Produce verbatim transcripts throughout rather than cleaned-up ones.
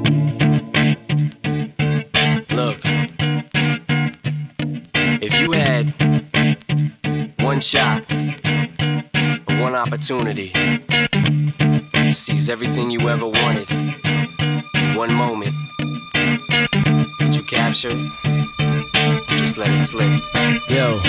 Look, if you had one shot or one opportunity to seize everything you ever wanted in one moment, did you capture it? Just let it slip. Yo.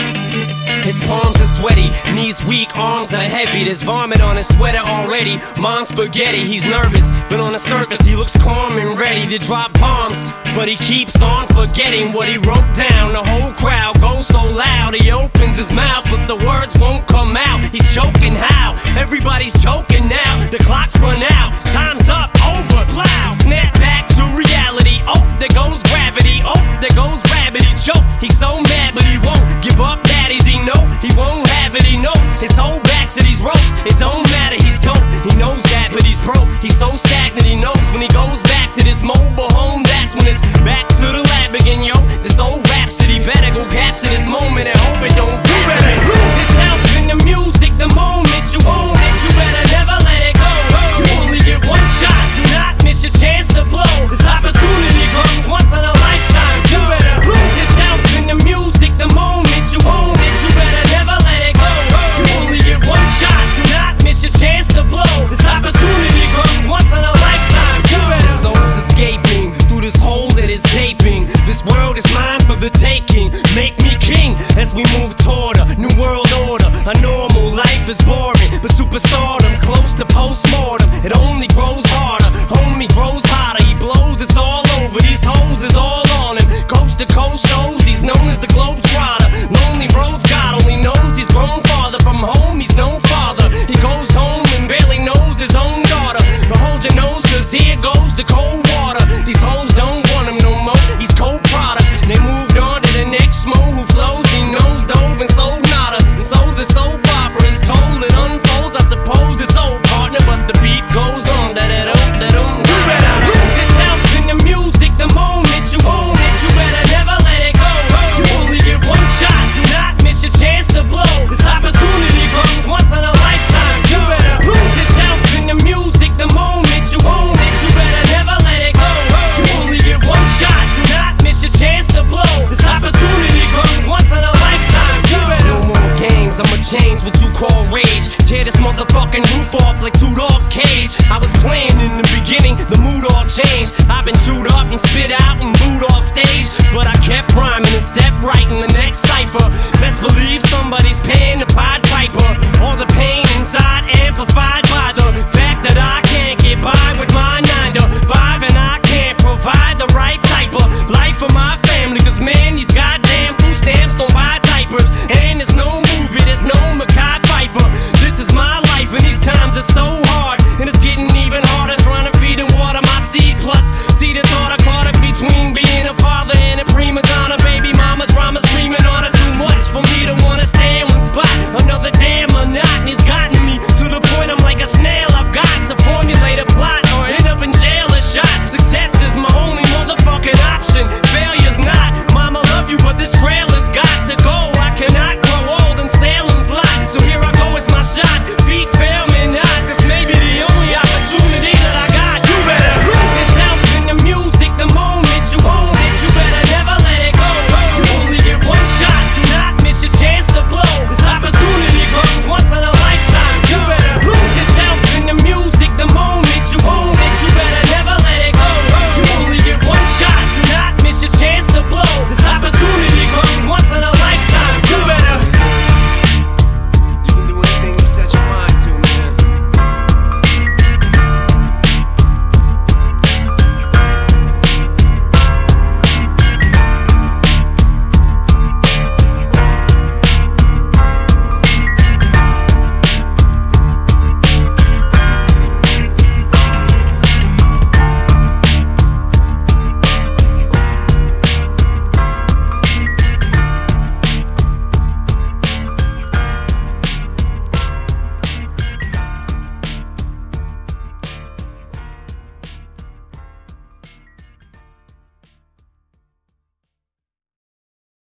His palms are sweaty, knees weak, arms are heavy. There's vomit on his sweater already. Mom's spaghetti, he's nervous, but on the surface he looks calm and ready to drop bombs. But he keeps on forgetting what he wrote down. The whole crowd goes so loud, he opens his mouth, but the words won't come out. He's choking how? Everybody's choking now. The clock's run out, time's up, over, plow. Snap back to reality, oh, there goes gravity. Oh, there goes rabbit, he choke. He's so mad, but he won't give up. Daddies, he know he won't have it, he knows his whole back to these ropes. It don't matter, he's dope, he knows that, but he's broke. He's so stagnant, he knows when he goes back to this mobile home, that's when it's back to the lab again, yo. This old rhapsody better go capture this moment and hope it don't you better lose yourself in the music the moment you own it. You better never let it go. You only get one shot, do not miss your chance to blow. This opportunity comes once in a lifetime. You better lose yourself in the music the moment you own it. You better never let it go. You only get one shot, do not miss your chance to blow. This opportunity comes once in a lifetime. You better. The soul's escaping through this hole that is gaping. This world is mine for the taking. Make me king as we move toward a new world order. A normal life is boring, but superstardom's close to postmortem. It only grows harder, homie grows hotter. He blows, it's all over. These hoes is all on him. Coast to coast shows, he's known as the Globetrotter. Lonely roads, God only knows he's grown farther from home. He's no father. He goes home and barely knows his own daughter. But hold your nose, cause here goes the cold water. These hoes don't want him no more. He's cold product. They moved on to the next mo who flows. He knows dove and sold nada. And so the soap opera is told. It unfolds, I suppose it's old partner, but the beat goes on. That it don't, that don't. You better lose yourself in the music the moment you own it. You better never let it go. You only get one shot, do not miss your chance to blow. This opportunity comes once in a lifetime. You better lose yourself in the music the moment you own it. You better never let it go. You only get one shot, do not miss your chance to blow. This opportunity comes once in a lifetime. You better. No more games, I'ma change what you call rage. Tear this motherfucking roof off like two dogs' cage. I was playing in the beginning, the mood all changed. I've been chewed up and spit out and booed off stage, but I kept rhyming and stepped right in the next cipher. Best believe somebody's paying the Pied Piper. All the pain inside amplified by the fact that I can't get by with my nine to five, and I can't provide the right type of life for my family. Cause man, these goddamn food stamps don't buy diapers, and there's no movie, there's no Mekhi Phifer. This is my life and these times are so hard, and it's getting even harder trying to feed and water my seed. Plus, see this order caught up between being a father and a prima donna. Baby mama drama screaming on her, too much for me to wanna stay in one spot. Another damn monotony's gotten me to the point I'm like a snail. I've got to formulate a plot or end up in jail or shot. Success is my